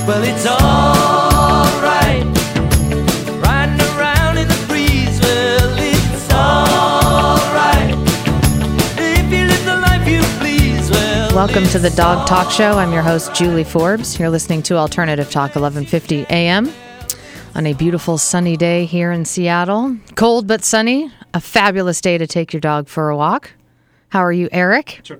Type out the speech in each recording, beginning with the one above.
Well, it's all right. Riding around in the breeze. Well, it's all right. If you live the life you please. Well, welcome to the Dog Talk Show. I'm your host, Julie Forbes. You're listening to Alternative Talk 1150 AM on a beautiful sunny day here in Seattle. Cold but sunny. A fabulous day to take your dog for a walk. How are you, Eric? Sure.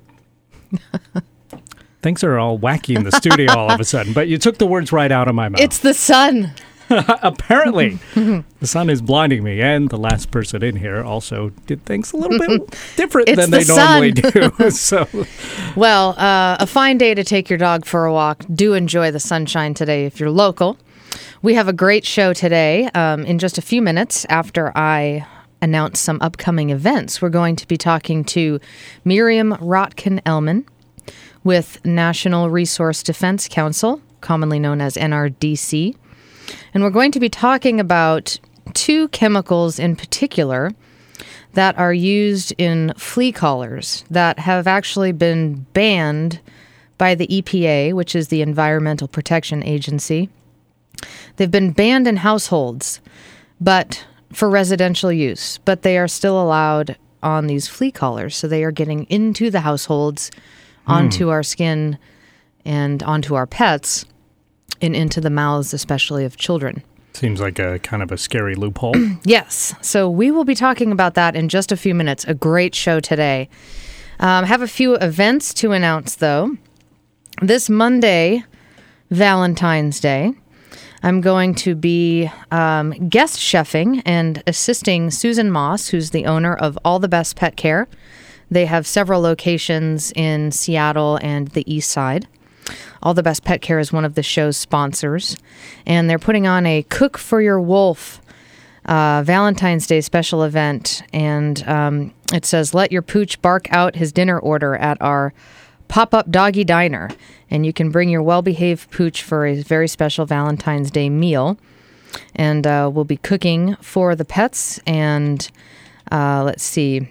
Things are all wacky in the studio all of a sudden, but you took the words right out of my mouth. It's the sun. Apparently, the sun is blinding me, and the last person in here also did things a little bit different than they normally do. So, well, a fine day to take your dog for a walk. Do enjoy the sunshine today if you're local. We have a great show today. In just a few minutes after I announce some upcoming events, we're going to be talking to Miriam Rotkin-Ellman with National Resource Defense Council, commonly known as NRDC. And we're going to be talking about two chemicals in particular that are used in flea collars that have actually been banned by the EPA, which is the Environmental Protection Agency. They've been banned in households, but for residential use, but they are still allowed on these flea collars. So they are getting into the households, onto our skin and onto our pets and into the mouths, especially of children. seems like a kind of a scary loophole. Yes. So we will be talking about that in just a few minutes. A great show today. Have a few events to announce, though. This Monday, Valentine's Day, I'm going to be guest chefing and assisting Susan Moss, who's the owner of All the Best Pet Care. They have several locations in Seattle and the East Side. All the Best Pet Care is one of the show's sponsors, and they're putting on a Cook for Your Wolf Valentine's Day special event, and it says, let your pooch bark out his dinner order at our pop-up doggy diner, and you can bring your well-behaved pooch for a very special Valentine's Day meal, and we'll be cooking for the pets, and let's see,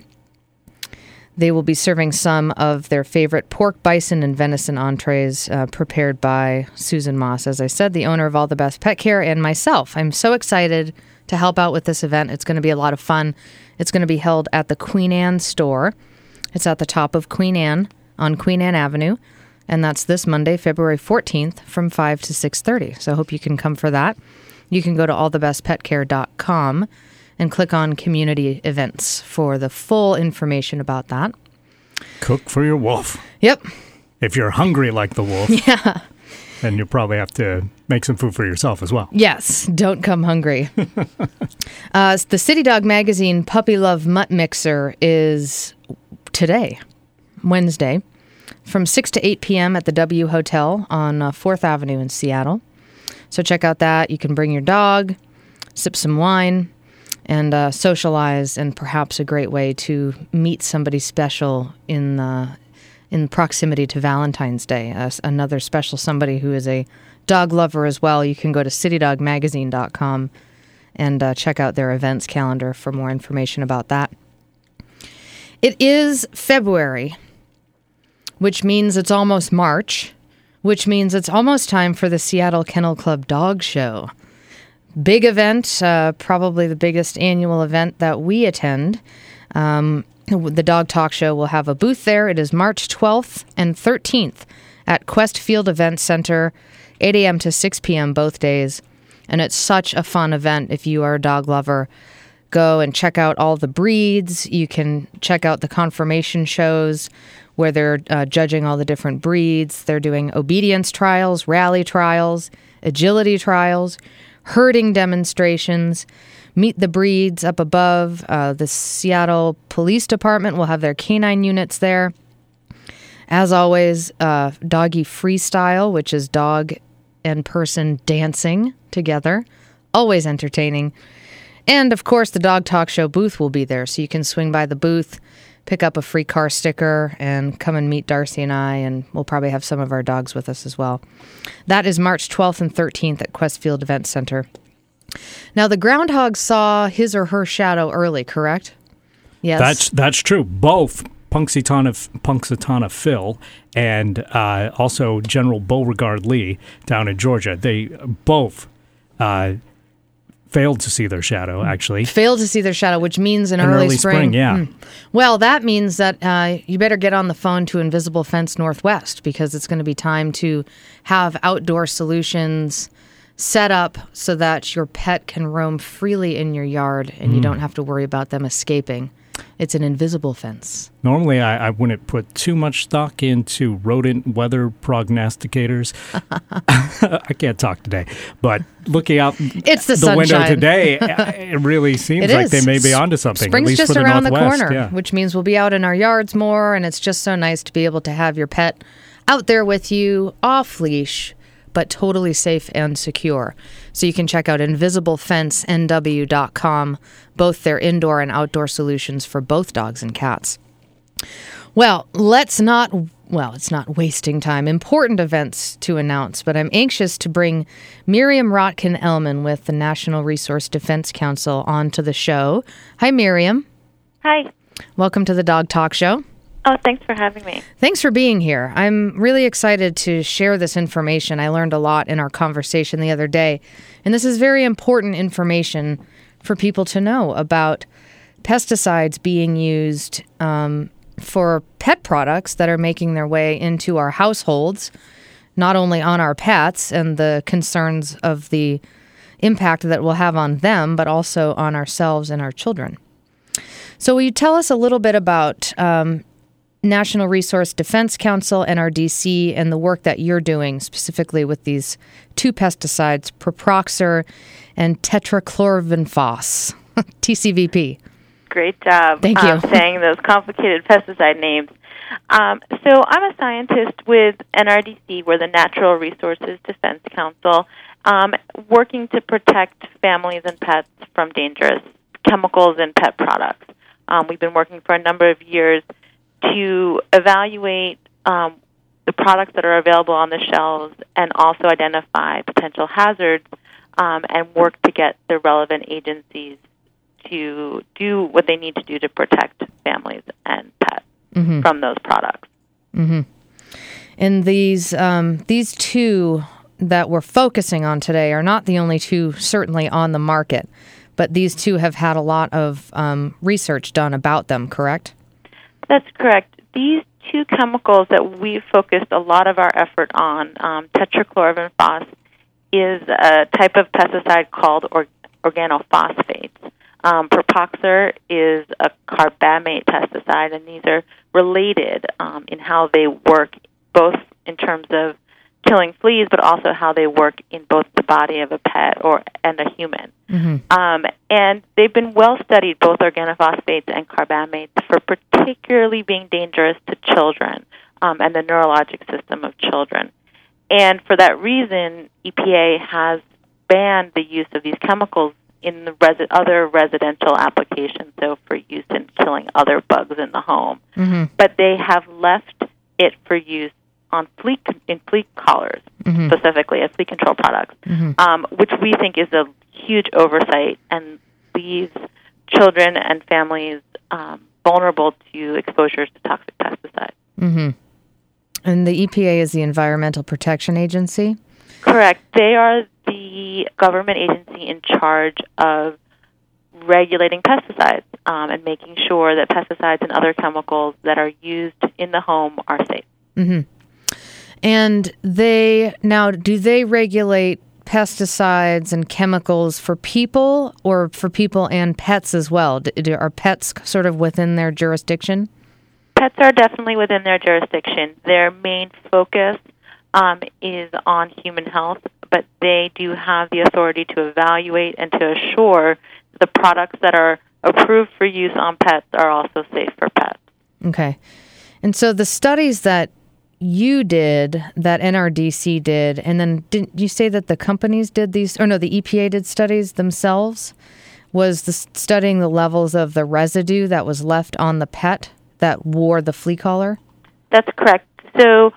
they will be serving some of their favorite pork, bison, and venison entrees prepared by Susan Moss, as I said, the owner of All the Best Pet Care, and myself. I'm so excited to help out with this event. It's going to be a lot of fun. It's going to be held at the Queen Anne store. It's at the top of Queen Anne on Queen Anne Avenue, and that's this Monday, February 14th from 5 to 6:30. So I hope you can come for that. You can go to allthebestpetcare.com and click on community events for the full information about that. Cook for your wolf. Yep. If you're hungry like the wolf, Yeah. then you'll probably have to make some food for yourself as well. Yes. Don't come hungry. The City Dog Magazine Puppy Love Mutt Mixer is today, Wednesday, from 6 to 8 p.m. at the W Hotel on 4th Avenue in Seattle. So check out that. You can bring your dog, sip some wine, and socialize, and perhaps a great way to meet somebody special in proximity to Valentine's Day. Another special somebody who is a dog lover as well. You can go to citydogmagazine.com and check out their events calendar for more information about that. It is February, which means it's almost March, which means it's almost time for the Seattle Kennel Club Dog Show. Big event, probably the biggest annual event that we attend. The Dog Talk Show will have a booth there. It is March 12th and 13th at Quest Field Event Center, 8 a.m. to 6 p.m. both days. And it's such a fun event if you are a dog lover. Go and check out all the breeds. You can check out the conformation shows where they're judging all the different breeds. They're doing obedience trials, rally trials, agility trials, herding demonstrations. Meet the breeds up above. The Seattle Police Department will have their canine units there. As always, doggy freestyle, which is dog and person dancing together. Always entertaining. And, of course, the Dog Talk Show booth will be there, so you can swing by the booth, pick up a free car sticker, and come and meet Darcy and I, and we'll probably have some of our dogs with us as well. That is March 12th and 13th at Questfield Event Center. Now, the groundhog saw his or her shadow early, correct? Yes. That's true. Both Punxsutawney Phil and also General Beauregard Lee down in Georgia. They both failed to see their shadow, actually. Failed to see their shadow, which means an early spring. Yeah. Well, that means that you better get on the phone to Invisible Fence Northwest, because it's going to be time to have outdoor solutions set up so that your pet can roam freely in your yard and you don't have to worry about them escaping. It's an invisible fence. Normally, I wouldn't put too much stock into rodent weather prognosticators. I can't talk today, but looking out the window today, it really seems like they may be onto something. Spring's at least just for the around the Northwest, corner, which means we'll be out in our yards more, and it's just so nice to be able to have your pet out there with you, off leash, but totally safe and secure. So you can check out InvisibleFenceNW.com, both their indoor and outdoor solutions for both dogs and cats. Well, it's not wasting time. Important events to announce, but I'm anxious to bring Miriam Rotkin-Ellman with the National Resource Defense Council onto the show. Hi, Miriam. Hi. Welcome to the Dog Talk Show. Oh, thanks for having me. Thanks for being here. I'm really excited to share this information. I learned a lot in our conversation the other day, and this is very important information for people to know about pesticides being used for pet products that are making their way into our households, not only on our pets and the concerns of the impact that will have on them, but also on ourselves and our children. So will you tell us a little bit about National Resource Defense Council, NRDC, and the work that you're doing specifically with these two pesticides, Proproxur and tetrachlorvinphos, TCVP? Great job. Thank you. Saying those complicated pesticide names. So I'm a scientist with NRDC, we're the Natural Resources Defense Council, working to protect families and pets from dangerous chemicals and pet products. We've been working for a number of years to evaluate the products that are available on the shelves and also identify potential hazards and work to get the relevant agencies to do what they need to do to protect families and pets from those products. And these two that we're focusing on today are not the only two certainly on the market, but these two have had a lot of research done about them, correct? That's correct. These two chemicals that we've focused a lot of our effort on, tetrachlorvinphos, is a type of pesticide called organophosphates. Proproxur is a carbamate pesticide, and these are related in how they work, both in terms of killing fleas, but also how they work in both the body of a pet and a human. And they've been well studied, both organophosphates and carbamates, for particularly being dangerous to children and the neurologic system of children. And for that reason, EPA has banned the use of these chemicals in the other residential applications, so for use in killing other bugs in the home. But they have left it for use on flea collars, specifically as flea control products, which we think is a huge oversight and leaves children and families vulnerable to exposures to toxic pesticides. And the EPA is the Environmental Protection Agency? Correct. They are the government agency in charge of regulating pesticides and making sure that pesticides and other chemicals that are used in the home are safe. And do they regulate pesticides and chemicals for people or for people and pets as well? Are pets sort of within their jurisdiction? Pets are definitely within their jurisdiction. Their main focus is on human health, but they do have the authority to evaluate and to assure the products that are approved for use on pets are also safe for pets. Okay. And so the studies that you did, that NRDC did, and then didn't you say that the companies did these, or no, the EPA did studies themselves, was studying the levels of the residue that was left on the pet that wore the flea collar? That's correct. So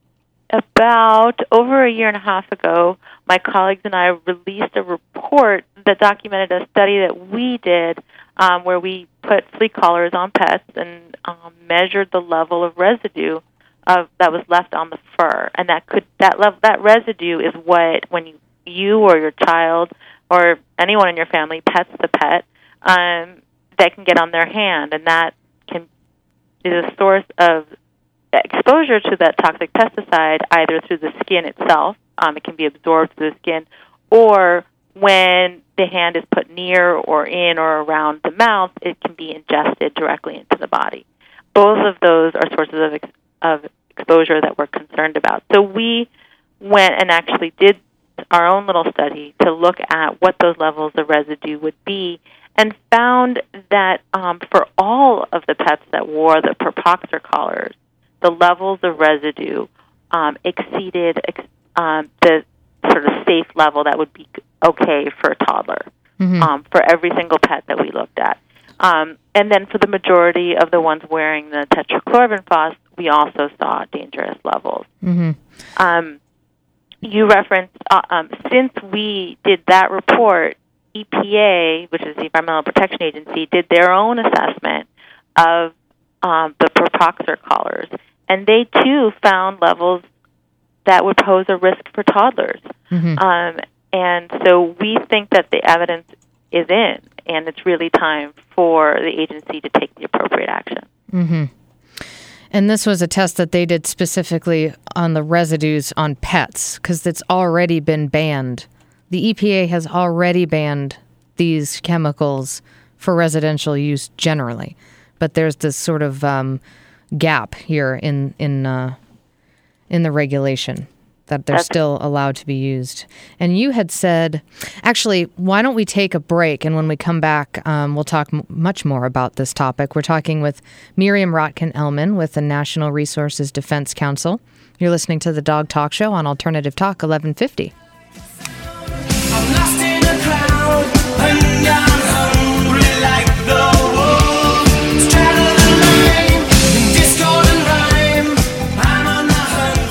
about over a year and a half ago, my colleagues and I released a report that documented a study that we did where we put flea collars on pets and measured the level of residue that was left on the fur, and that residue is what, when you or your child or anyone in your family pets the pet, that can get on their hand, and that is a source of exposure to that toxic pesticide, either through the skin itself, it can be absorbed through the skin, or when the hand is put near or in or around the mouth, it can be ingested directly into the body. Both of those are sources of exposure that we're concerned about. So we went and actually did our own little study to look at what those levels of residue would be, and found that for all of the pets that wore the Propoxur collars, the levels of residue exceeded the sort of safe level that would be okay for a toddler, for every single pet that we looked at. And then for the majority of the ones wearing the tetrachlorobenzphos, we also saw dangerous levels. You referenced, since we did that report, EPA, which is the Environmental Protection Agency, did their own assessment of the Propoxur collars, and they too found levels that would pose a risk for toddlers. And so we think that the evidence is in, and it's really time for the agency to take the appropriate action. And this was a test that they did specifically on the residues on pets, because it's already been banned. The EPA has already banned these chemicals for residential use generally, but there's this sort of gap here in the regulation that they're still allowed to be used. And you had said, actually, why don't we take a break, and when we come back, we'll talk much more about this topic. We're talking with Miriam Rotkin-Ellman with the National Resources Defense Council. You're listening to the Dog Talk Show on Alternative Talk 1150. I'm lost in a crowd, and I'm hungry like the wolves. Straddle the line, in discord and rhyme. I'm on the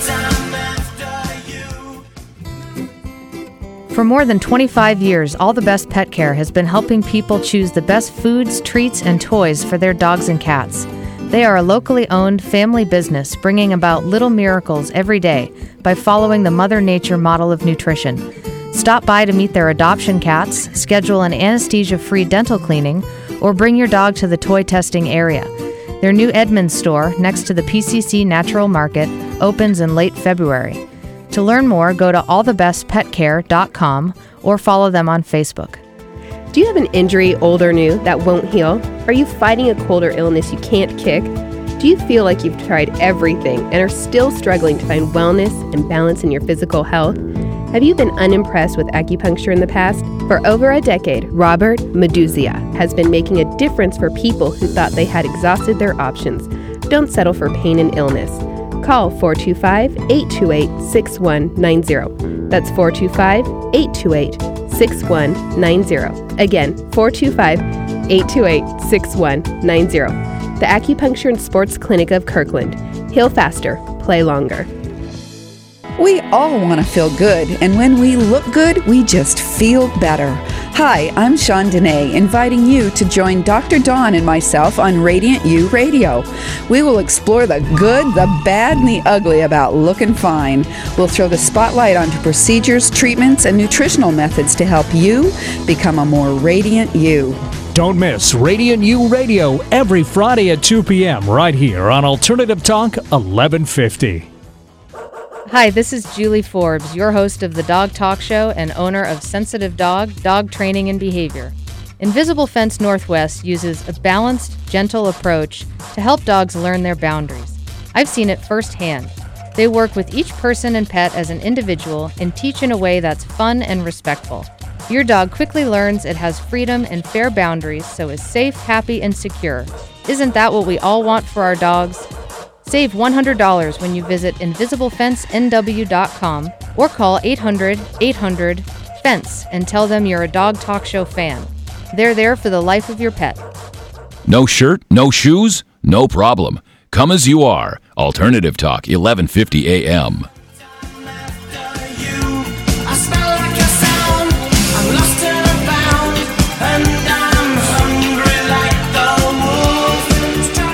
hunt, I'm after you. For more than 25 years, All the Best Pet Care has been helping people choose the best foods, treats, and toys for their dogs and cats. They are a locally owned family business bringing about little miracles every day by following the Mother Nature model of nutrition. Stop by to meet their adoption cats, schedule an anesthesia-free dental cleaning, or bring your dog to the toy testing area. Their new Edmonds store, next to the PCC Natural Market, opens in late February. To learn more, go to allthebestpetcare.com or follow them on Facebook. Do you have an injury, old or new, that won't heal? Are you fighting a cold or illness you can't kick? Do you feel like you've tried everything and are still struggling to find wellness and balance in your physical health? Have you been unimpressed with acupuncture in the past? For over a decade, Robert Meduzia has been making a difference for people who thought they had exhausted their options. Don't settle for pain and illness. Call 425-828-6190. That's 425-828-6190. Again, 425-828-6190. The Acupuncture and Sports Clinic of Kirkland. Heal faster, play longer. We all want to feel good, and when we look good, we just feel better. Hi, I'm Shawn Dene, inviting you to join Dr. Dawn and myself on Radiant You Radio. We will explore the good, the bad, and the ugly about looking fine. We'll throw the spotlight onto procedures, treatments, and nutritional methods to help you become a more radiant you. Don't miss Radiant You Radio every Friday at 2 p.m. right here on Alternative Talk 1150. Hi, this is Julie Forbes, your host of the Dog Talk Show and owner of Sensitive Dog, Dog Training and Behavior. Invisible Fence Northwest uses a balanced, gentle approach to help dogs learn their boundaries. I've seen it firsthand. They work with each person and pet as an individual and teach in a way that's fun and respectful. Your dog quickly learns it has freedom and fair boundaries, so is safe, happy, and secure. Isn't that what we all want for our dogs? Save $100 when you visit InvisibleFenceNW.com or call 800-800-FENCE and tell them you're a Dog Talk Show fan. They're there for the life of your pet. No shirt, no shoes, no problem. Come as you are. Alternative Talk, 1150 AM. I'm lost and I'm bound, and I'm hungry like the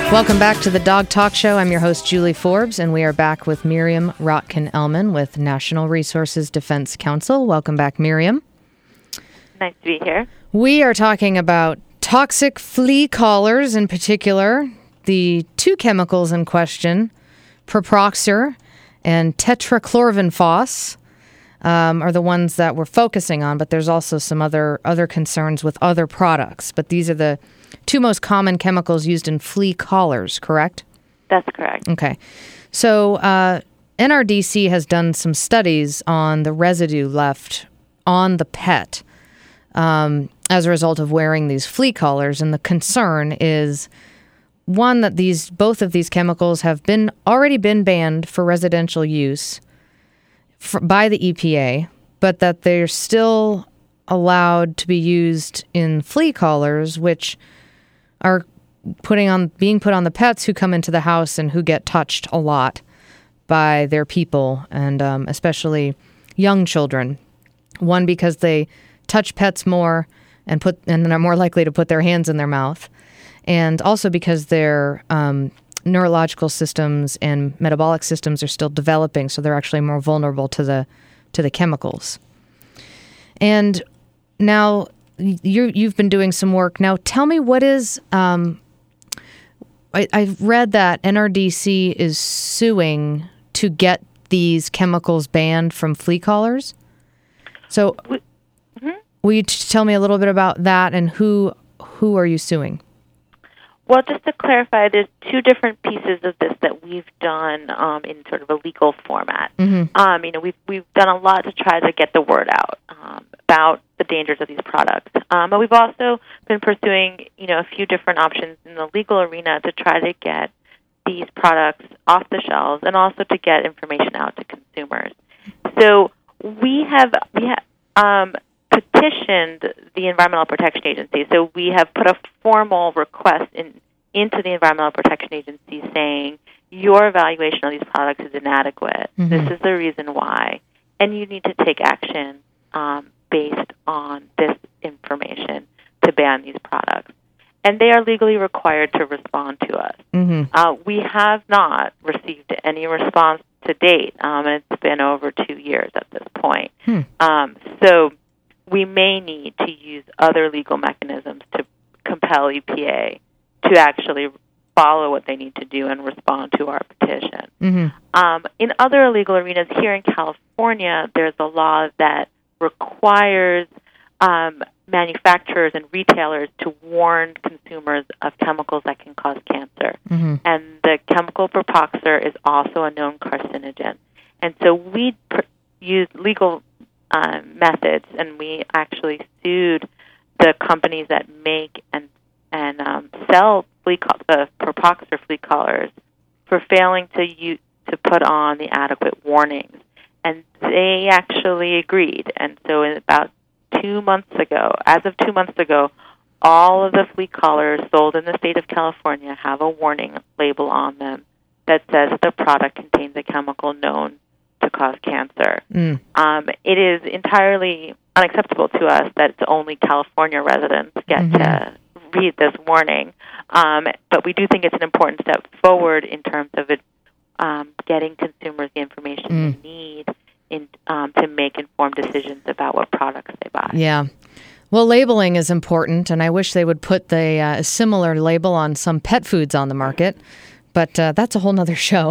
Welcome back to the Dog Talk Show. I'm your host, Julie Forbes, and we are back with Miriam Rotkin-Ellman with National Resources Defense Council. Welcome back, Miriam. Nice to be here. We are talking about toxic flea collars, in particular, the two chemicals in question, Proproxur and tetrachlorvinphos, are the ones that we're focusing on, but there's also some other concerns with other products. But these are the two most common chemicals used in flea collars, correct? That's correct. Okay. So NRDC has done some studies on the residue left on the pet as a result of wearing these flea collars. And the concern is, one, that both of these chemicals have already been banned for residential use by the EPA, but that they're still allowed to be used in flea collars, which are being put on the pets who come into the house and who get touched a lot by their people, and especially young children. One, because they touch pets more and are more likely to put their hands in their mouth, and also because their neurological systems and metabolic systems are still developing, so they're actually more vulnerable to the chemicals. And now you've been doing some work. Now tell me, what is I've read that NRDC is suing to get these chemicals banned from flea collars. So will you tell me a little bit about that, and who are you suing? Well, just to clarify, there's two different pieces of this that we've done in sort of a legal format. Mm-hmm. We've done a lot to try to get the word out about the dangers of these products. But we've also been pursuing, a few different options in the legal arena to try to get these products off the shelves and also to get information out to consumers. So we have petitioned the Environmental Protection Agency. So we have put a formal request into the Environmental Protection Agency saying, your evaluation of these products is inadequate. Mm-hmm. This is the reason why. And you need to take action based on this information to ban these products. And they are legally required to respond to us. Mm-hmm. We have not received any response to date, and it's been over 2 years at this point. So we may need to use other legal mechanisms to compel EPA to actually follow what they need to do and respond to our petition. Mm-hmm. In other legal arenas here in California, there's a law that requires manufacturers and retailers to warn consumers of chemicals that can cause cancer. Mm-hmm. And the chemical Proproxur is also a known carcinogen. And so we use legal methods, and we actually sued the companies that make and sell the Proproxur flea collars for failing to put on the adequate warnings. And they actually agreed. And so about 2 months ago, as of 2 months ago, all of the flea collars sold in the state of California have a warning label on them that says that the product contains a chemical known to cause cancer. It is entirely unacceptable to us that it's only California residents get to read this warning. But we do think it's an important step forward in terms of getting consumers the information they need to make informed decisions about what products they buy. Yeah. Well, labeling is important, and I wish they would put a similar label on some pet foods on the market, but that's a whole nother show.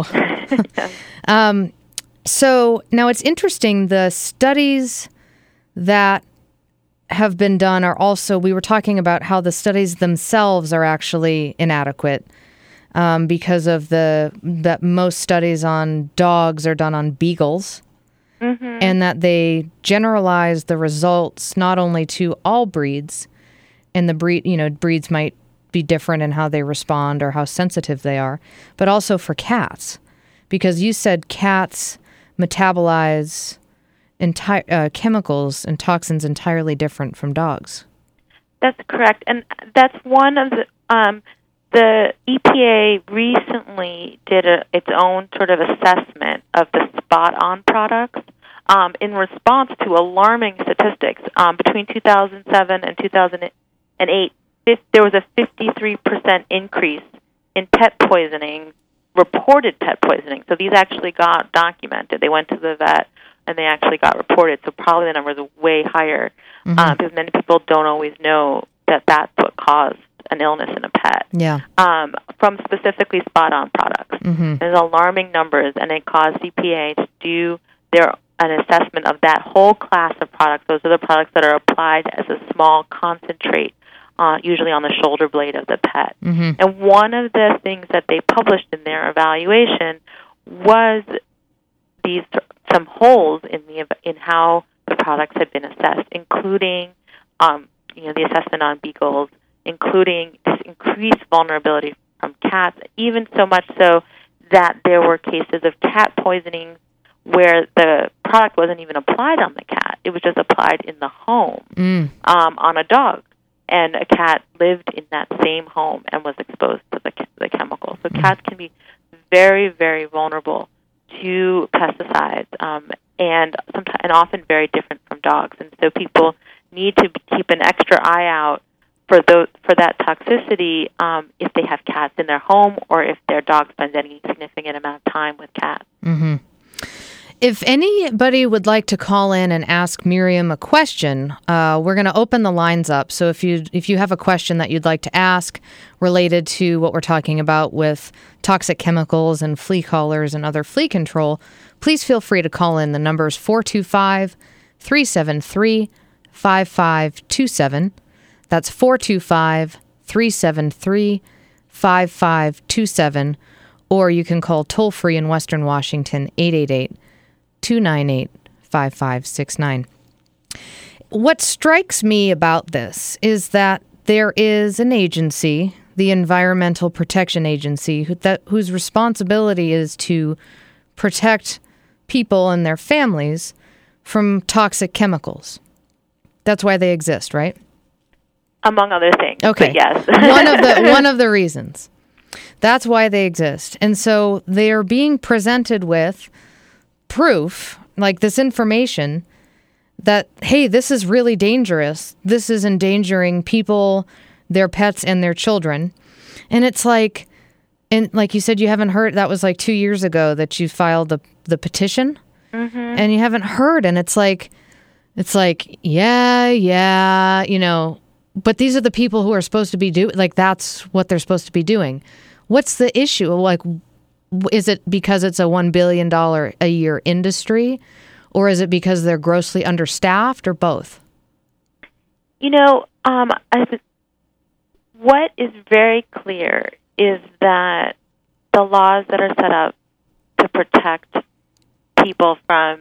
So now it's interesting, the studies that have been done are also, we were talking about how the studies themselves are actually inadequate because of that most studies on dogs are done on beagles. Mm-hmm. And that they generalize the results not only to all breeds, and the breeds might be different in how they respond or how sensitive they are, but also for cats, because you said cats metabolize chemicals and toxins entirely different from dogs. That's correct, and that's one of the EPA recently did its own sort of assessment of the spot-on products in response to alarming statistics. Between 2007 and 2008, there was a 53% increase in pet poisoning, reported pet poisoning. So these actually got documented. They went to the vet and they actually got reported. So probably the numbers are way higher because many people don't always know that that's what caused an illness in a pet. Yeah. From specifically spot-on products. There's alarming numbers, and it caused CPA to do an assessment of that whole class of products. Those are the products that are applied as a small concentrate, usually on the shoulder blade of the pet. And one of the things that they published in their evaluation was some holes in how the products had been assessed, including the assessment on beagles, including this increased vulnerability from cats, even so much so that there were cases of cat poisoning where the product wasn't even applied on the cat. It was just applied in the home on a dog. And a cat lived in that same home and was exposed to the chemicals. So cats can be very, very vulnerable to pesticides and often very different from dogs. And so people need to keep an extra eye out for that toxicity if they have cats in their home or if their dog spends any significant amount of time with cats. If anybody would like to call in and ask Miriam a question, we're going to open the lines up. So if you have a question that you'd like to ask related to what we're talking about with toxic chemicals and flea collars and other flea control, please feel free to call in. The number is 425-373-5527. That's 425-373-5527. Or you can call toll-free in Western Washington, 888-298-5569. What strikes me about this is that there is an agency, the Environmental Protection Agency, whose responsibility is to protect people and their families from toxic chemicals. That's why they exist, right? Among other things. Okay. Yes. one of the reasons. That's why they exist. And so they are being presented with proof, like this information, that, hey, this is really dangerous. This is endangering people, their pets, and their children. And it's like, and like you said, you haven't heard, that was like 2 years ago that you filed the petition, and you haven't heard. And it's like, yeah, but these are the people who are supposed to be doing, like, that's what they're supposed to be doing. What's the issue? Like, is it because it's a $1 billion a year industry, or is it because they're grossly understaffed, or both? What is very clear is that the laws that are set up to protect people from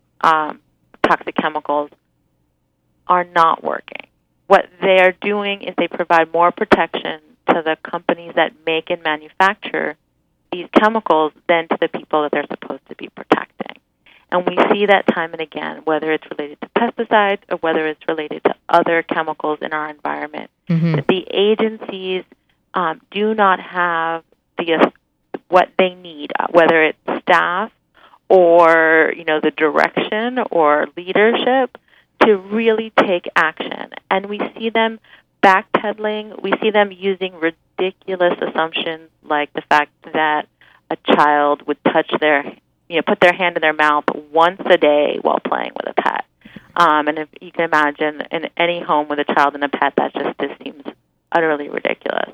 toxic chemicals are not working. What they are doing is they provide more protection to the companies that make and manufacture these chemicals than to the people that they're supposed to be protecting. And we see that time and again, whether it's related to pesticides or whether it's related to other chemicals in our environment, that the agencies do not have what they need, whether it's staff or the direction or leadership to really take action. And we see them backpedaling. We see them using ridiculous assumptions like the fact that a child would put their hand in their mouth once a day while playing with a pet. And if you can imagine in any home with a child and a pet, that just seems utterly ridiculous.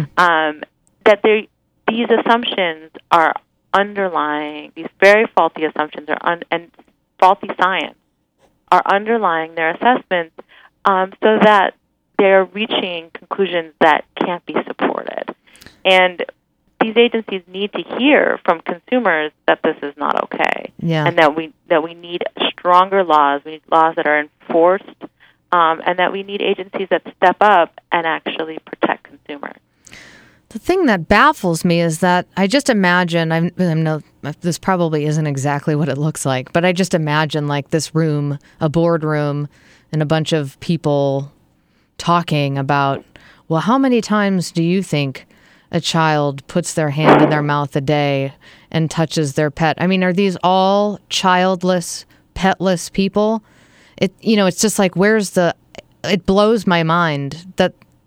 That these assumptions are underlying, these very faulty assumptions and faulty science are underlying their assessments so that they're reaching conclusions that can't be supported. And these agencies need to hear from consumers that this is not okay, and that we need stronger laws. We need laws that are enforced, and that we need agencies that step up and actually protect consumers. The thing that baffles me is that I just imagine, I know this probably isn't exactly what it looks like, but I just imagine like this room, a boardroom, and a bunch of people talking about, well, how many times do you think a child puts their hand in their mouth a day and touches their pet? I mean, are these all childless, petless people? It's just like, it blows my mind that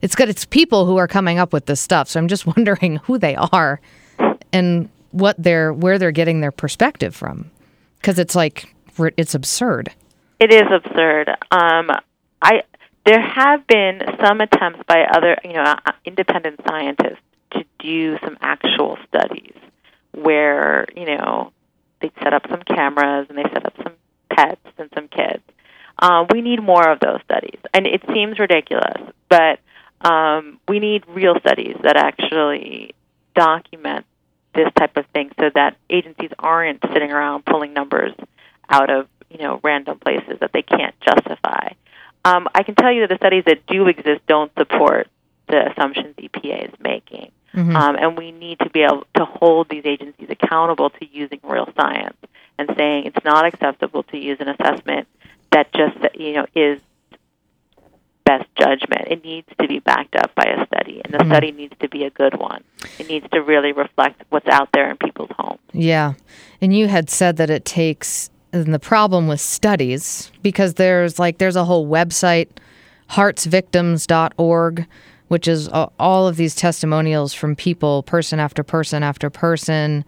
it's people who are coming up with this stuff. So I'm just wondering who they are and where they're getting their perspective from, because it's absurd. It is absurd. There have been some attempts by other, independent scientists to do some actual studies where, they set up some cameras and they set up some pets and some kids. We need more of those studies. And it seems ridiculous, but we need real studies that actually document this type of thing so that agencies aren't sitting around pulling numbers out of, random places that they can't justify. I can tell you that the studies that do exist don't support the assumptions EPA is making. Mm-hmm. And we need to be able to hold these agencies accountable to using real science and saying it's not acceptable to use an assessment that just, is best judgment. It needs to be backed up by a study, and the study needs to be a good one. It needs to really reflect what's out there in people's homes. Yeah. And you had said that it takes, and the problem with studies, because there's a whole website, heartsvictims.org, which is all of these testimonials from people, person after person after person.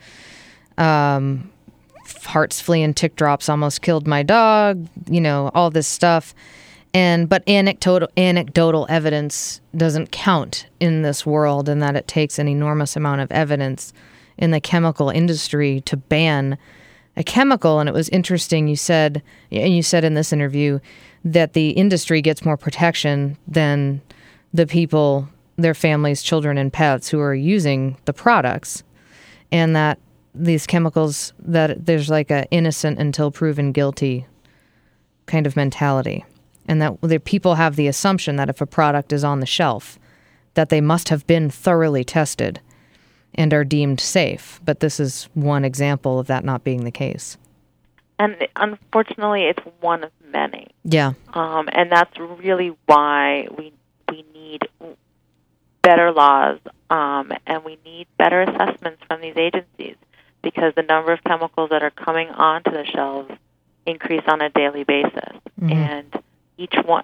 Hearts fleeing, tick drops, almost killed my dog, all this stuff. But anecdotal evidence doesn't count in this world, and that it takes an enormous amount of evidence in the chemical industry to ban a chemical. And it was interesting, you said in this interview that the industry gets more protection than the people, their families, children, and pets who are using the products, and that these chemicals, that there's like a innocent until proven guilty kind of mentality, and that the people have the assumption that if a product is on the shelf, that they must have been thoroughly tested and are deemed safe. But this is one example of that not being the case. And unfortunately, it's one of many. Yeah. And that's really why we need better laws, and we need better assessments from these agencies, because the number of chemicals that are coming onto the shelves increase on a daily basis. Mm-hmm. And each one,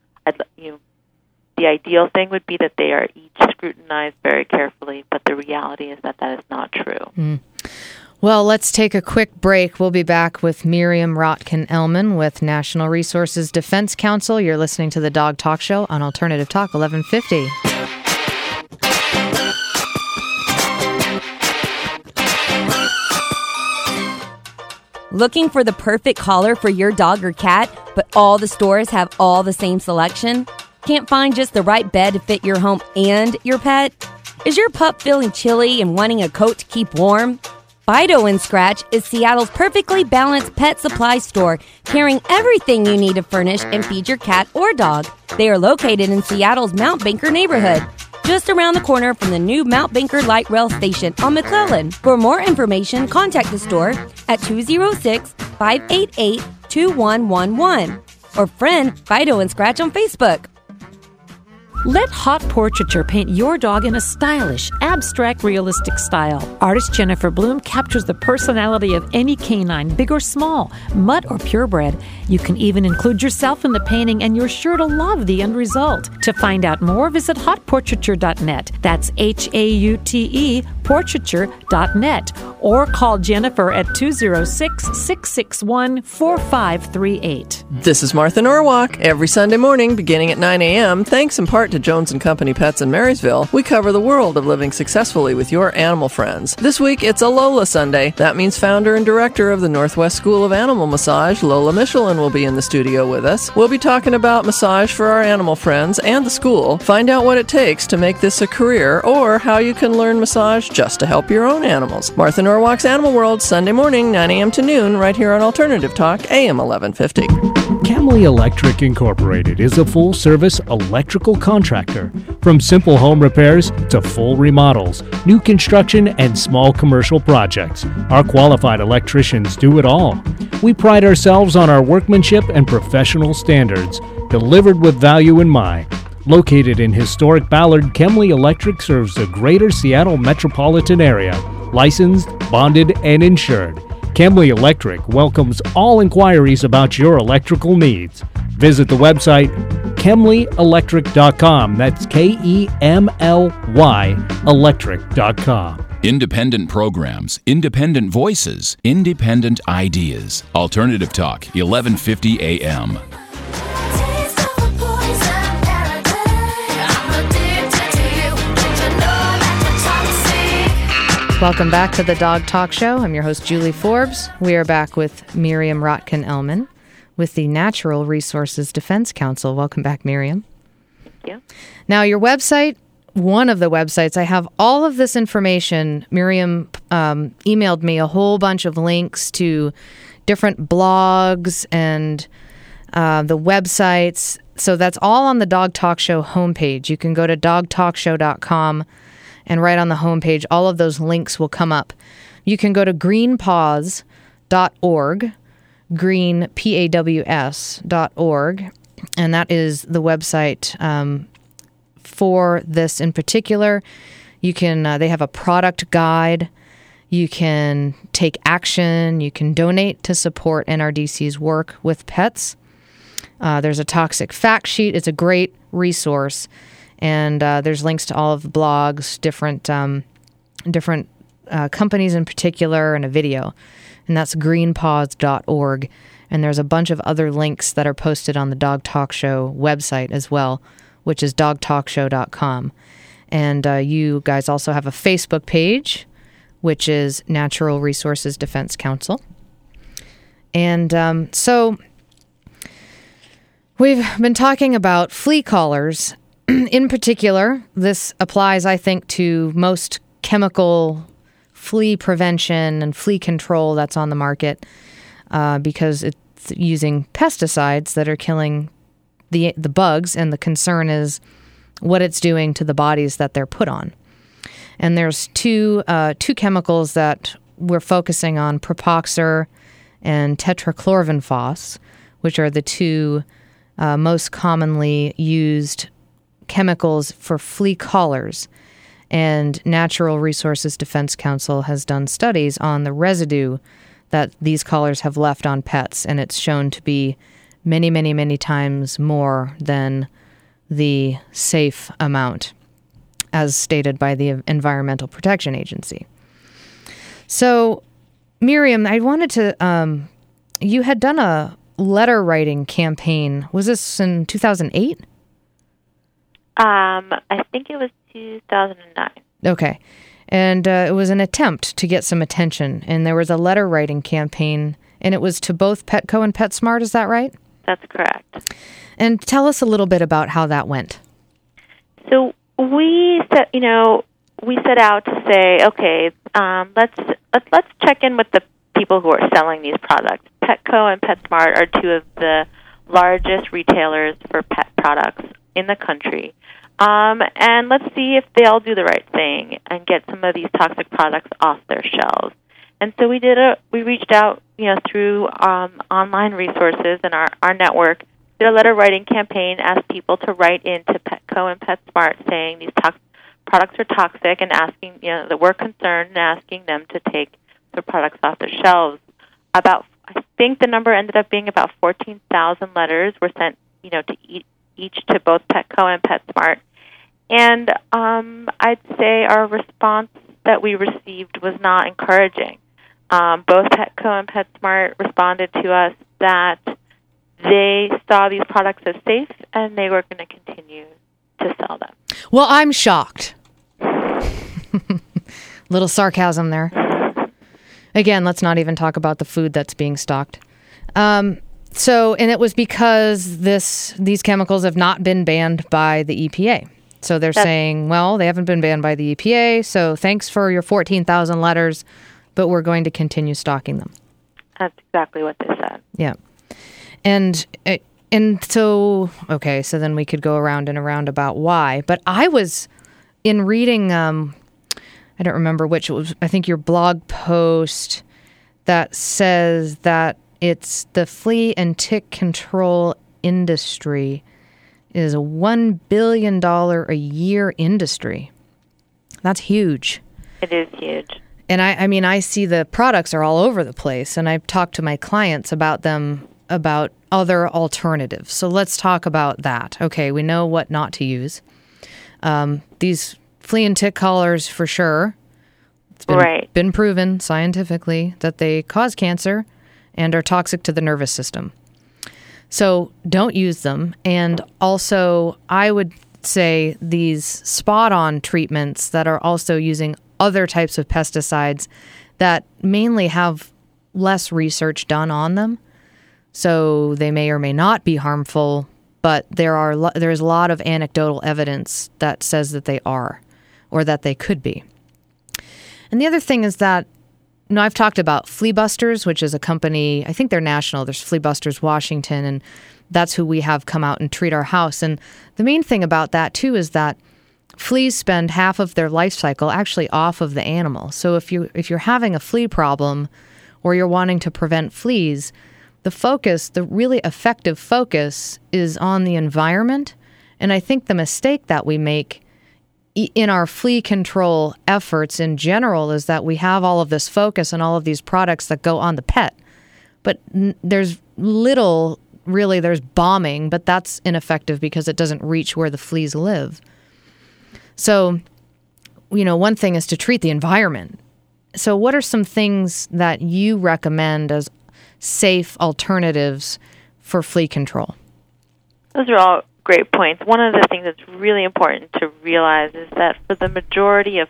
the ideal thing would be that they are each scrutinized very carefully, but the reality is that is not true. Mm. Well, let's take a quick break. We'll be back with Miriam Rotkin-Ellman with National Resources Defense Council. You're listening to the Dog Talk Show on Alternative Talk 1150. Looking for the perfect collar for your dog or cat, but all the stores have all the same selection? Can't find just the right bed to fit your home and your pet? Is your pup feeling chilly and wanting a coat to keep warm? Fido and Scratch is Seattle's perfectly balanced pet supply store, carrying everything you need to furnish and feed your cat or dog. They are located in Seattle's Mount Banker neighborhood, just around the corner from the new Mount Banker Light Rail Station on McClellan. For more information, contact the store at 206-588-2111 or friend Fido and Scratch on Facebook. Let Hot Portraiture paint your dog in a stylish, abstract, realistic style. Artist Jennifer Bloom captures the personality of any canine, big or small, mutt or purebred. You can even include yourself in the painting, and you're sure to love the end result. To find out more, visit hotportraiture.net. That's HAUTE portraiture.net. Or call Jennifer at 206-661-4538. This is Martha Norwalk. Every Sunday morning, beginning at 9 a.m., thanks in part to Jones & Company Pets in Marysville, we cover the world of living successfully with your animal friends. This week, it's a Lola Sunday. That means founder and director of the Northwest School of Animal Massage, Lola Michelin, will be in the studio with us. We'll be talking about massage for our animal friends and the school. Find out what it takes to make this a career, or how you can learn massage just to help your own animals. Martha Norwalk's Animal World, Sunday morning, 9 a.m. to noon, right here on Alternative Talk, AM 1150. Camley Electric Incorporated is a full-service electrical contractor. From simple home repairs to full remodels, new construction, and small commercial projects, our qualified electricians do it all. We pride ourselves on our workmanship and professional standards, delivered with value in mind. Located in historic Ballard, Camley Electric serves the greater Seattle metropolitan area, licensed, bonded, and insured. Camley Electric welcomes all inquiries about your electrical needs. Visit the website KemlyElectric.com. That's KEMLY Electric.com. Independent programs, independent voices, independent ideas. Alternative Talk, 1150 AM. Welcome back to the Dog Talk Show. I'm your host, Julie Forbes. We are back with Miriam Rotkin-Ellman with the Natural Resources Defense Council. Welcome back, Miriam. Thank you. Now, your website, one of the websites, I have all of this information. Miriam emailed me a whole bunch of links to different blogs and the websites. So that's all on the Dog Talk Show homepage. You can go to dogtalkshow.com. And right on the homepage, all of those links will come up. You can go to greenpaws.org, greenpaws.org, and that is the website for this in particular. You can they have a product guide. You can take action. You can donate to support NRDC's work with pets. There's a toxic fact sheet. It's a great resource. And there's links to all of the blogs, different companies in particular, and a video. And that's greenpaws.org. And there's a bunch of other links that are posted on the Dog Talk Show website as well, which is dogtalkshow.com. And you guys also have a Facebook page, which is Natural Resources Defense Council. And so we've been talking about flea collars. In particular, this applies, I think, to most chemical flea prevention and flea control that's on the market because it's using pesticides that are killing the bugs, and the concern is what it's doing to the bodies that they're put on. And there's two chemicals that we're focusing on, Propoxur and tetrachlorvinphos, which are the two most commonly used chemicals for flea collars. And Natural Resources Defense Council has done studies on the residue that these collars have left on pets, and it's shown to be many, many, many times more than the safe amount, as stated by the Environmental Protection Agency. So, Miriam, I wanted to, you had done a letter writing campaign. Was this in 2008? I think it was 2009. Okay. And it was an attempt to get some attention. And there was a letter writing campaign, and it was to both Petco and PetSmart. Is that right? That's correct. And tell us a little bit about how that went. So we set out to say, okay, let's check in with the people who are selling these products. Petco and PetSmart are two of the largest retailers for pet products in the country. And let's see if they'll do the right thing and get some of these toxic products off their shelves. And so we reached out, through online resources and our network, did a letter writing campaign, asked people to write into Petco and PetSmart saying these products are toxic and asking, that we're concerned and asking them to take the products off their shelves. I think the number ended up being about 14,000 letters were sent, to each to both Petco and PetSmart. And I'd say our response that we received was not encouraging. Both Petco and PetSmart responded to us that they saw these products as safe and they were going to continue to sell them. Well, I'm shocked. Little sarcasm there. Again, let's not even talk about the food that's being stocked. And it was because these chemicals have not been banned by the EPA. So they're saying, well, they haven't been banned by the EPA, so thanks for your 14,000 letters, but we're going to continue stocking them. That's exactly what they said. Yeah. And so, okay, so then we could go around and around about why. But I was in reading, I don't remember which, it was, I think your blog post that says that it's the flea and tick control industry is a $1 billion a year industry. That's huge. It is huge. And I mean, I see the products are all over the place, and I've talked to my clients about them about other alternatives. So let's talk about that. Okay, we know what not to use. These flea and tick collars, for sure. It's been proven scientifically that they cause cancer and are toxic to the nervous system. So don't use them. And also, I would say these spot-on treatments that are also using other types of pesticides that mainly have less research done on them. So they may or may not be harmful, but there's a lot of anecdotal evidence that says that they are, or that they could be. And the other thing is that, I've talked about Flea Busters, which is a company, I think they're national. There's Flea Busters Washington, and that's who we have come out and treat our house. And the main thing about that, too, is that fleas spend half of their life cycle actually off of the animal. So if you're having a flea problem or you're wanting to prevent fleas, the really effective focus is on the environment. And I think the mistake that we make in our flea control efforts in general is that we have all of this focus on all of these products that go on the pet. But there's bombing, but that's ineffective because it doesn't reach where the fleas live. So, one thing is to treat the environment. So what are some things that you recommend as safe alternatives for flea control? Those are all great points. One of the things that's really important to realize is that for the majority of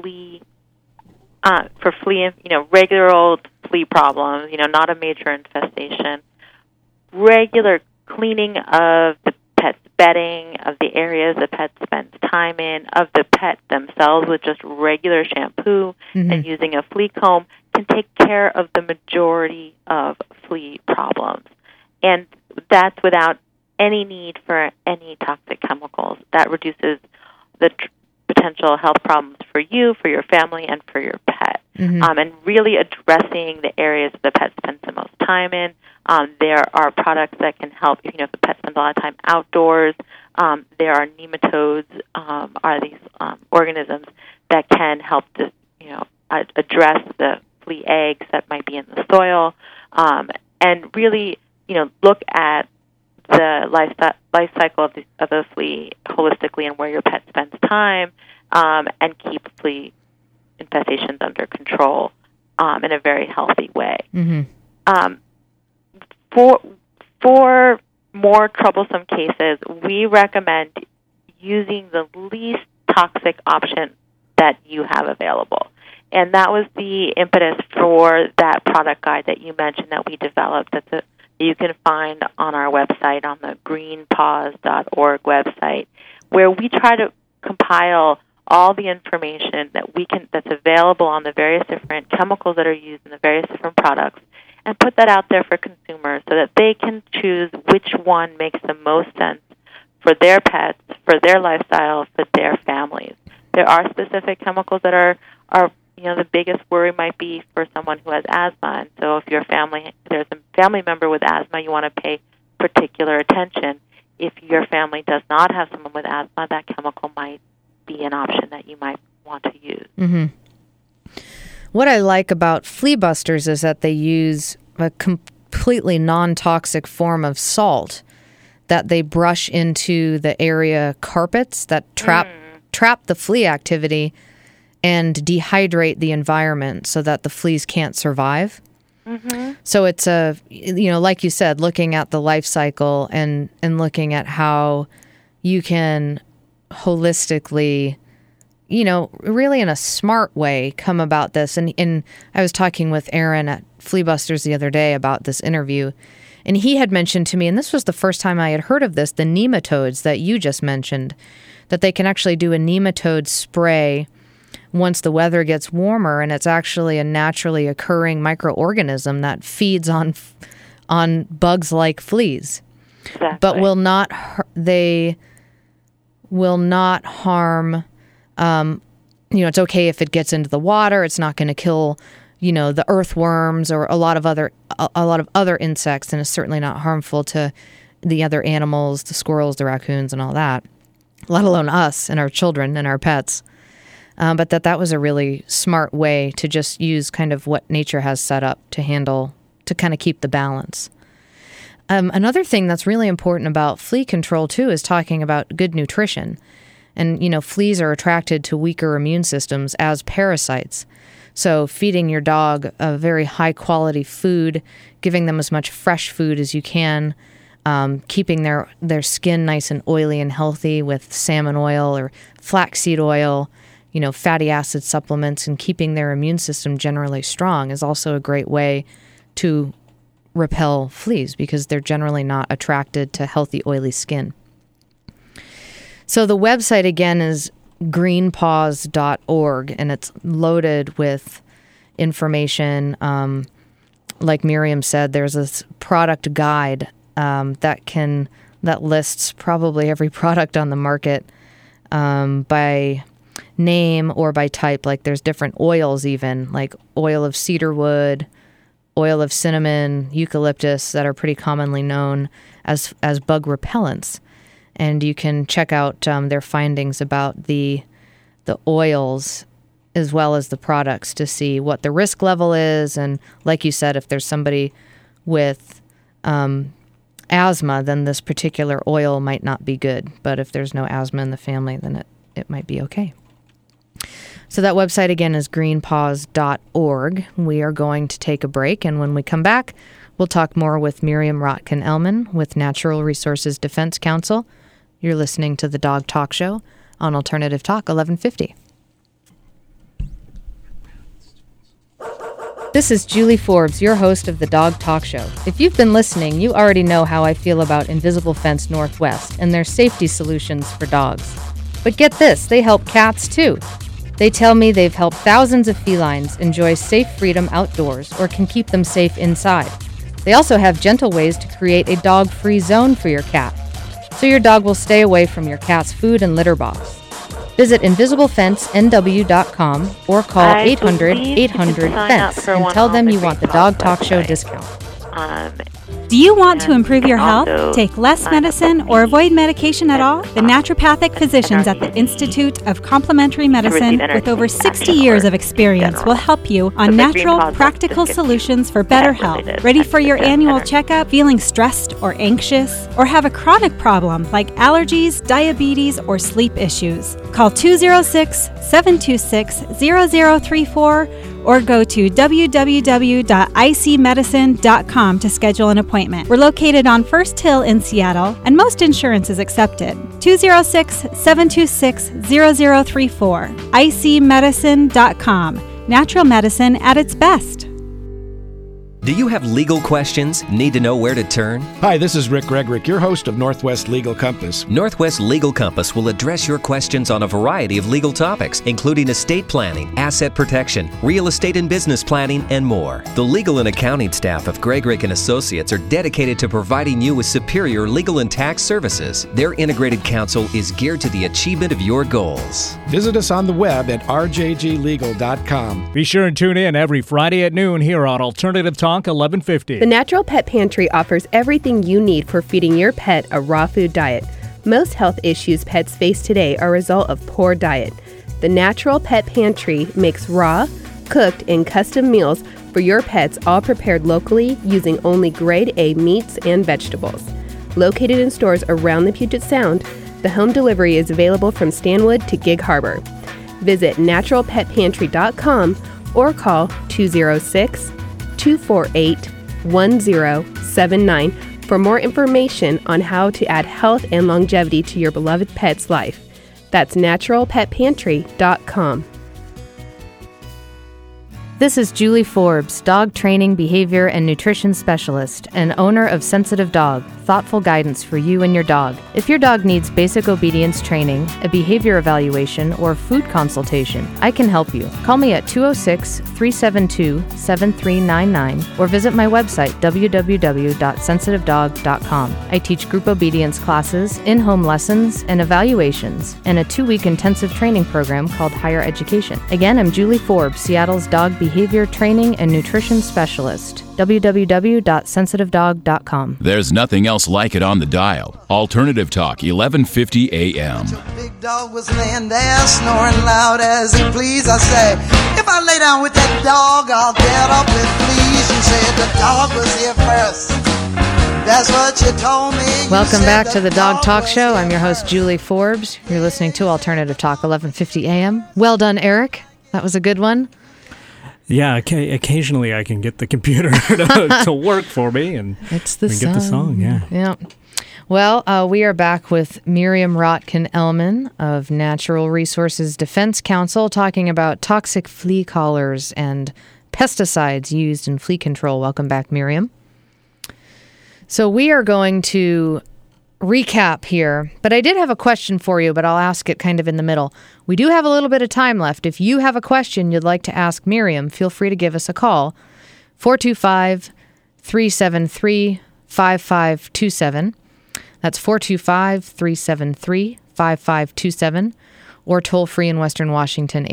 regular old flea problems, not a major infestation, regular cleaning of the pet's bedding, of the areas the pet spends time in, of the pet themselves with just regular shampoo and using a flea comb can take care of the majority of flea problems. And that's without any need for any toxic chemicals. That reduces the potential health problems for you, for your family, and for your pet. And really addressing the areas the pet spends the most time in. There are products that can help, if the pet spends a lot of time outdoors. There are nematodes, are these organisms that can help to, address the flea eggs that might be in the soil, and really, look at the life cycle of the flea holistically and where your pet spends time, and keep flea infestations under control in a very healthy way. For more troublesome cases, we recommend using the least toxic option that you have available. And that was the impetus for that product guide that you mentioned that we developed that you can find on our website, on the greenpaws.org website, where we try to compile all the information that's available on the various different chemicals that are used in the various different products, and put that out there for consumers so that they can choose which one makes the most sense for their pets, for their lifestyle, for their families. There are specific chemicals that are the biggest worry might be for someone who has asthma. And so if there's a family member with asthma, you want to pay particular attention. If your family does not have someone with asthma, that chemical might be an option that you might want to use. What I like about Flea Busters is that they use a completely non-toxic form of salt that they brush into the area carpets that trap the flea activity and dehydrate the environment so that the fleas can't survive. So it's like you said, looking at the life cycle and looking at how you can holistically, really in a smart way come about this. And I was talking with Aaron at Flea Busters the other day about this interview, and he had mentioned to me, and this was the first time I had heard of this, the nematodes that you just mentioned, that they can actually do a nematode spray once the weather gets warmer, and it's actually a naturally occurring microorganism that feeds on bugs like fleas. Exactly. But they will not harm. It's okay if it gets into the water. It's not going to kill, the earthworms or a lot of other insects, and it's certainly not harmful to the other animals, the squirrels, the raccoons, and all that, let alone us and our children and our pets. But that was a really smart way to just use kind of what nature has set up to kind of keep the balance. Another thing that's really important about flea control, too, is talking about good nutrition. And, fleas are attracted to weaker immune systems as parasites. So feeding your dog a very high-quality food, giving them as much fresh food as you can, keeping their skin nice and oily and healthy with salmon oil or flaxseed oil, fatty acid supplements, and keeping their immune system generally strong is also a great way to repel fleas because they're generally not attracted to healthy, oily skin. So the website, again, is greenpaws.org, and it's loaded with information. Like Miriam said, there's this product guide that lists probably every product on the market by name or by type. Like there's different oils even, like oil of cedarwood, oil of cinnamon, eucalyptus, that are pretty commonly known as bug repellents. And you can check out their findings about the oils as well as the products to see what the risk level is. And like you said, if there's somebody with asthma, then this particular oil might not be good. But if there's no asthma in the family, then it might be okay. So that website, again, is greenpaws.org. We are going to take a break, and when we come back, we'll talk more with Miriam Rotkin-Ellman with Natural Resources Defense Council. You're listening to The Dog Talk Show on Alternative Talk 1150. This is Julie Forbes, your host of The Dog Talk Show. If you've been listening, you already know how I feel about Invisible Fence Northwest and their safety solutions for dogs. But get this, they help cats too. They tell me they've helped thousands of felines enjoy safe freedom outdoors or can keep them safe inside. They also have gentle ways to create a dog-free zone for your cat, so your dog will stay away from your cat's food and litter box. Visit invisibleFenceNW.com or call 800-800-FENCE and tell them you want the Dog Talk Show discount. Do you want to improve your health, take less medicine, or avoid medication at all? The naturopathic physicians at the Institute of Complementary Medicine, with over 60 years of experience, will help you on natural, practical solutions for better health. Ready for your annual checkup? Feeling stressed or anxious? Or have a chronic problem like allergies, diabetes, or sleep issues? Call 206-726-0034 or go to www.icmedicine.com to schedule an appointment. We're located on First Hill in Seattle, and most insurance is accepted. 206-726-0034. icmedicine.com. Natural medicine at its best. Do you have legal questions? Need to know where to turn? Hi, this is Rick Gregrick, your host of Northwest Legal Compass. Northwest Legal Compass will address your questions on a variety of legal topics, including estate planning, asset protection, real estate and business planning, and more. The legal and accounting staff of Gregrick & Associates are dedicated to providing you with superior legal and tax services. Their integrated counsel is geared to the achievement of your goals. Visit us on the web at rjglegal.com. Be sure and tune in every Friday at noon here on Alternative Talk 1150. The Natural Pet Pantry offers everything you need for feeding your pet a raw food diet. Most health issues pets face today are a result of poor diet. The Natural Pet Pantry makes raw, cooked, and custom meals for your pets, all prepared locally using only grade A meats and vegetables. Located in stores around the Puget Sound, the home delivery is available from Stanwood to Gig Harbor. Visit naturalpetpantry.com or call 206-248-1079 for more information on how to add health and longevity to your beloved pet's life. That's naturalpetpantry.com. This is Julie Forbes, dog training, behavior, and nutrition specialist and owner of Sensitive Dog, thoughtful guidance for you and your dog. If your dog needs basic obedience training, a behavior evaluation, or food consultation, I can help you. Call me at 206-372-7399 or visit my website, www.sensitivedog.com. I teach group obedience classes, in-home lessons, and evaluations, and a 2-week intensive training program called Higher Education. Again, I'm Julie Forbes, Seattle's dog behavior training and nutrition specialist. www.sensitivedog.com. There's nothing else like it on the dial. Alternative Talk, 1150 AM. Big dog was laying there snoring loud as he pleased. I say, if I lay down with that dog, I'll get up and please. You said the dog was here first, That's what you told me. Welcome back to the Dog Talk Show. I'm your host, Julie Forbes. You're listening to Alternative Talk, 1150 AM. Well done, Eric. That was a good one. Yeah, occasionally I can get the computer to work for me and it's the get the song. Yeah. Well, we are back with Miriam Rotkin-Ellman of Natural Resources Defense Council talking about toxic flea collars and pesticides used in flea control. Welcome back, Miriam. So we are going to recap here, but I did have a question for you, but I'll ask it kind of in the middle. We do have a little bit of time left. If you have a question you'd like to ask Miriam, feel free to give us a call. 425-373-5527. That's 425-373-5527, or toll free in Western Washington,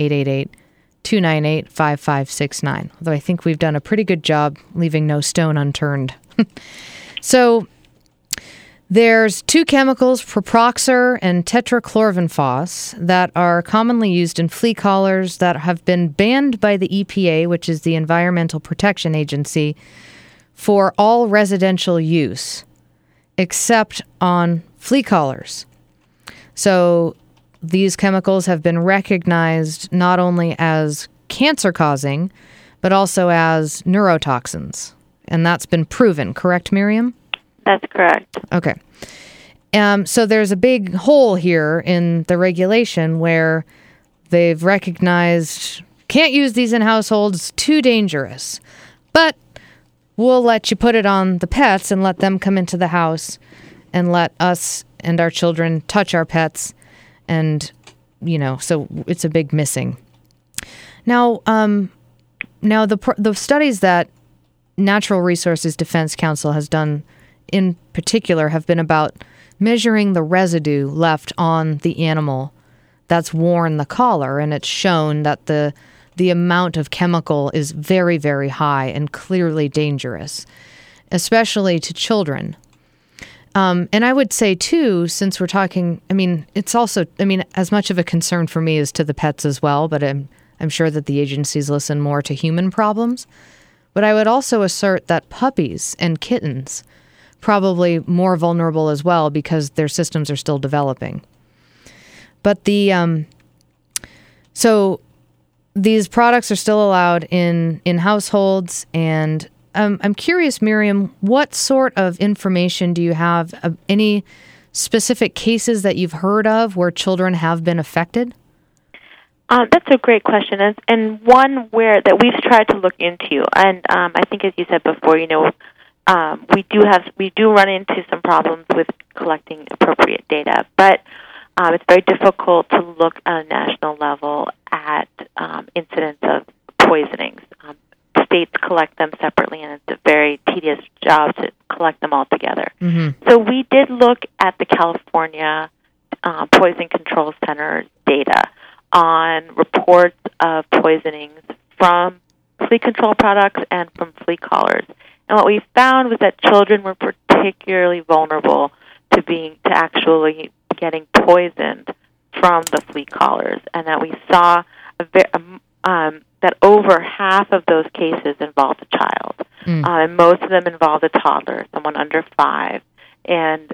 888-298-5569. Although I think we've done a pretty good job leaving no stone unturned. So there's two chemicals, Proproxer and tetrachlorvinphos, that are commonly used in flea collars that have been banned by the EPA, which is the Environmental Protection Agency, for all residential use, except on flea collars. So these chemicals have been recognized not only as cancer-causing, but also as neurotoxins. And that's been proven, correct, Miriam? That's correct. Okay. So there's a big hole here in the regulation where they've recognized can't use these in households, too dangerous. But we'll let you put it on the pets and let them come into the house and let us and our children touch our pets. And, so it's a big missing. Now the studies that Natural Resources Defense Council has done in particular have been about measuring the residue left on the animal that's worn the collar, and it's shown that the amount of chemical is very, very high and clearly dangerous, especially to children. And I would say, too, since we're talking, it's also, as much of a concern for me as to the pets as well, but I'm sure that the agencies listen more to human problems. But I would also assert that puppies and kittens probably more vulnerable as well because their systems are still developing. But so these products are still allowed in households, and I'm curious, Miriam, what sort of information do you have? Any specific cases that you've heard of where children have been affected? That's a great question, and one that we've tried to look into. And I think, as you said before, we do run into some problems with collecting appropriate data, but it's very difficult to look at a national level at incidents of poisonings. States collect them separately, and it's a very tedious job to collect them all together. Mm-hmm. So we did look at the California Poison Control Center data on reports of poisonings from flea control products and from flea collars. And what we found was that children were particularly vulnerable to actually getting poisoned from the flea collars, and that we saw that over half of those cases involved a child, and most of them involved a toddler, someone under 5, and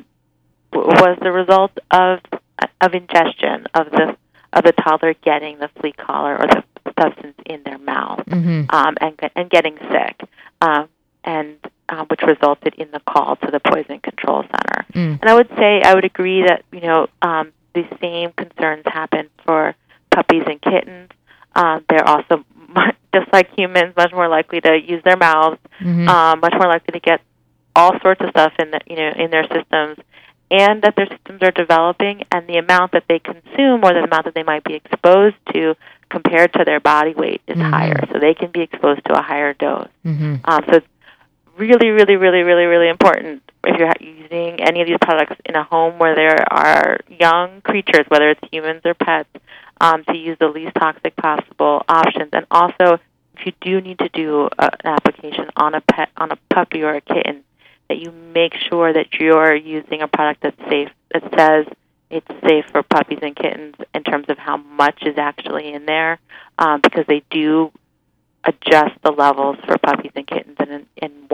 was the result of ingestion of the toddler getting the flea collar or the substance in their mouth, and getting sick, which resulted in the call to the Poison Control Center. And I would agree that the same concerns happen for puppies and kittens. They're also, just like humans, much more likely to use their mouths, much more likely to get all sorts of stuff in their systems, and that their systems are developing, and the amount that they consume or the amount that they might be exposed to compared to their body weight is higher, so they can be exposed to a higher dose. So it's really, really, really, really, really important if you're using any of these products in a home where there are young creatures, whether it's humans or pets, to use the least toxic possible options. And also, if you do need to do an application on a puppy or a kitten, that you make sure that you're using a product that's safe, that says it's safe for puppies and kittens in terms of how much is actually in there, because they do adjust the levels for puppies and kittens, and some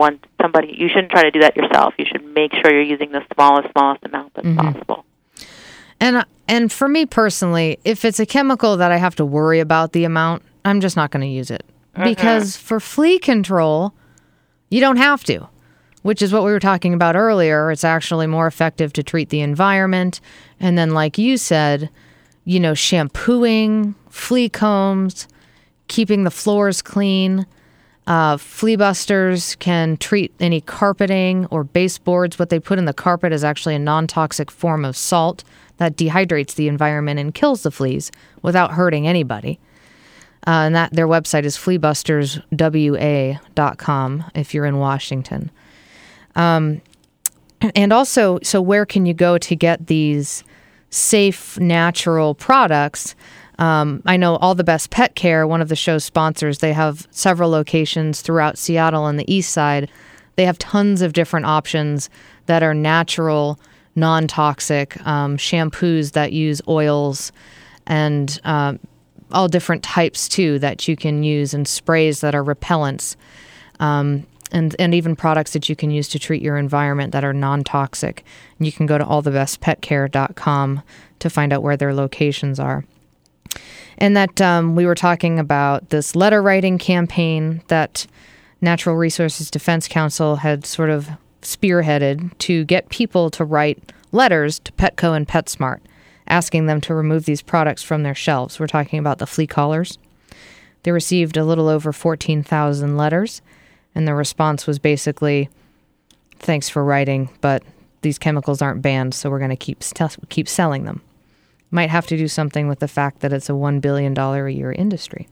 somebody, you shouldn't try to do that yourself. You should make sure you're using the smallest amount that's possible. And for me personally, if it's a chemical that I have to worry about the amount, I'm just not going to use it. Because for flea control, you don't have to, which is what we were talking about earlier. It's actually more effective to treat the environment. And then, like you said, shampooing, flea combs, keeping the floors clean. Flea busters can treat any carpeting or baseboards. What they put in the carpet is actually a non-toxic form of salt that dehydrates the environment and kills the fleas without hurting anybody. And that their website is fleabusterswa.com if you're in Washington. And also, so where can you go to get these safe, natural products? I know All the Best Pet Care, one of the show's sponsors, they have several locations throughout Seattle and the east side. They have tons of different options that are natural, non-toxic, shampoos that use oils, and all different types, too, that you can use, and sprays that are repellents, and even products that you can use to treat your environment that are non-toxic. And you can go to allthebestpetcare.com to find out where their locations are. And that we were talking about this letter writing campaign that Natural Resources Defense Council had sort of spearheaded to get people to write letters to Petco and PetSmart, asking them to remove these products from their shelves. We're talking about the flea collars. They received a little over 14,000 letters, and the response was basically, thanks for writing, but these chemicals aren't banned, so we're going to keep selling them. Might have to do something with the fact that it's a $1 billion a year industry.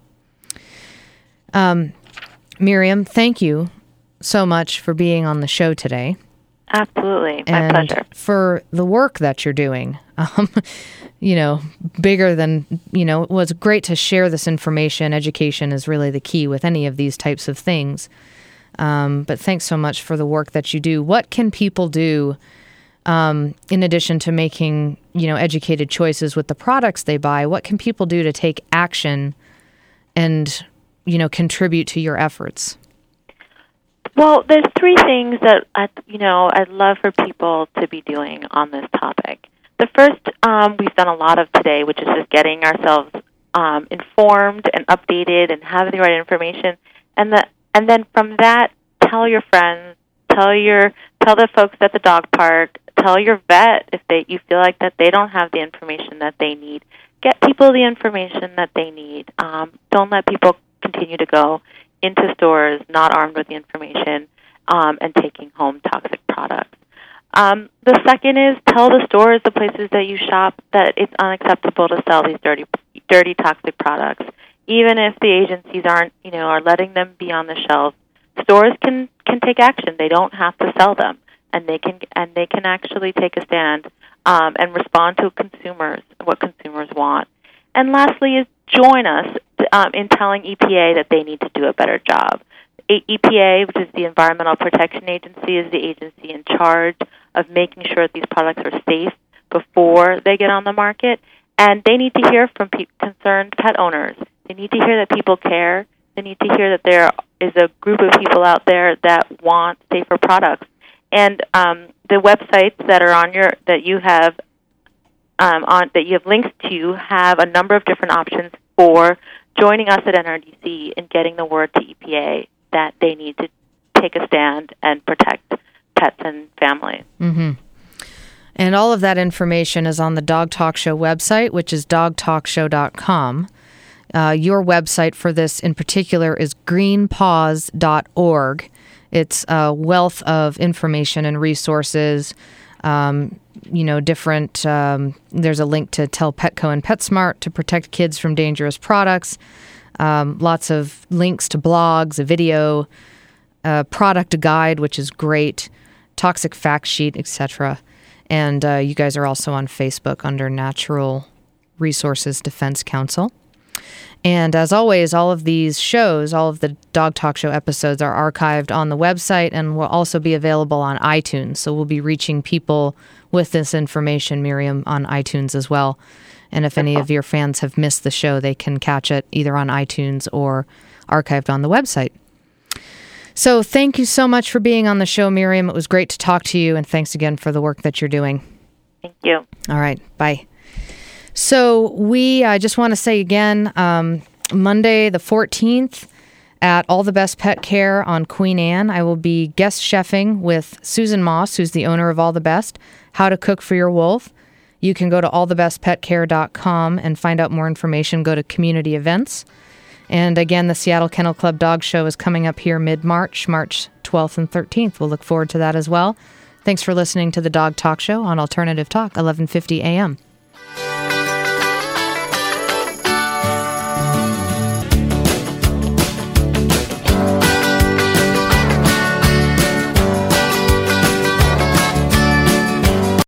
Miriam, thank you so much for being on the show today. Absolutely. My pleasure. For the work that you're doing, bigger than, it was great to share this information. Education is really the key with any of these types of things. But thanks so much for the work that you do. What can people do in addition to making, educated choices with the products they buy? What can people do to take action and, contribute to your efforts? Well, there's three things that I'd love for people to be doing on this topic. The first we've done a lot of today, which is just getting ourselves informed and updated and having the right information, and then from that, tell your friends, tell the folks at the dog park, tell your vet if you feel like that they don't have the information that they need. Get people the information that they need. Don't let people continue to go into stores not armed with the information and taking home toxic products. The second is tell the stores, the places that you shop, that it's unacceptable to sell these dirty toxic products. Even if the agencies are letting them be on the shelves, stores can take action. They don't have to sell them, and they can actually take a stand and respond to what consumers want. And lastly is join us in telling EPA that they need to do a better job. EPA, which is the Environmental Protection Agency, is the agency in charge of making sure that these products are safe before they get on the market. And they need to hear from concerned pet owners. They need to hear that people care. They need to hear that there is a group of people out there that want safer products. And the websites that are that you have links to have a number of different options for joining us at NRDC and getting the word to EPA that they need to take a stand and protect pets and families. Mm-hmm. And all of that information is on the Dog Talk Show website, which is dogtalkshow.com. Your website for this in particular is greenpaws.org. It's a wealth of information and resources, different, there's a link to tell Petco and PetSmart to protect kids from dangerous products, lots of links to blogs, a video, a product guide, which is great, toxic fact sheet, etc. And you guys are also on Facebook under Natural Resources Defense Council. And as always, all of these shows, all of the Dog Talk Show episodes are archived on the website and will also be available on iTunes. So we'll be reaching people with this information, Miriam, on iTunes as well. And if any of your fans have missed the show, they can catch it either on iTunes or archived on the website. So thank you so much for being on the show, Miriam. It was great to talk to you, and thanks again for the work that you're doing. Thank you. All right. Bye. So we just want to say again, Monday the 14th at All the Best Pet Care on Queen Anne, I will be guest chefing with Susan Moss, who's the owner of All the Best, how to cook for your wolf. You can go to allthebestpetcare.com and find out more information. Go to community events. And again, the Seattle Kennel Club Dog Show is coming up here mid-March, March 12th and 13th. We'll look forward to that as well. Thanks for listening to the Dog Talk Show on Alternative Talk, 1150 AM.